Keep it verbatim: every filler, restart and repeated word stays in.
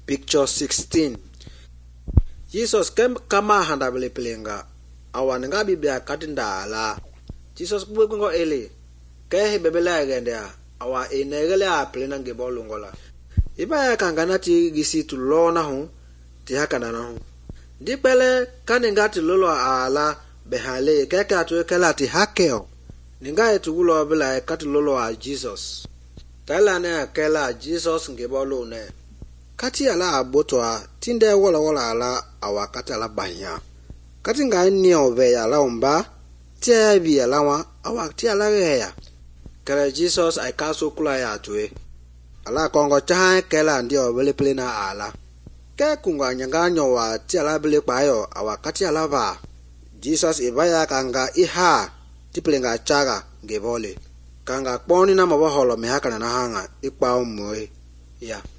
Picture sixteen. Jesus kem kama handa bele pelenga. Awan nga Biblia katinda ala. Jesus kuwe kungo ele. Kehe bebele agendea. Awa enegele a pelena ngebolungola. Iba ya kangana ti gisi tulona hu. Ti hakana na hu. Dipele kaninga ti lolo ala behale keke atu kela ti hakeo. Ninga etugulo bela kati lolo a Jesus. Tala ne kela Jesus ngebolo ne. Kati ala abotoa tinde wala wala ala awakati ala banya. Kati nga ni ove ya la umba tia bi ala wa awakati ala ya. Kala Jesus ay kaso kula ya tuwe. Ala kongo cha kela ndio bele plena ala. Ke kunga nyanga nyowa tia ala bele payo awakati ala ba. Jesus ibaya kanga iha tiplenga chaga ngebole. Kanga poni na mabaholo mehaka na hanga ikpa umwe ya.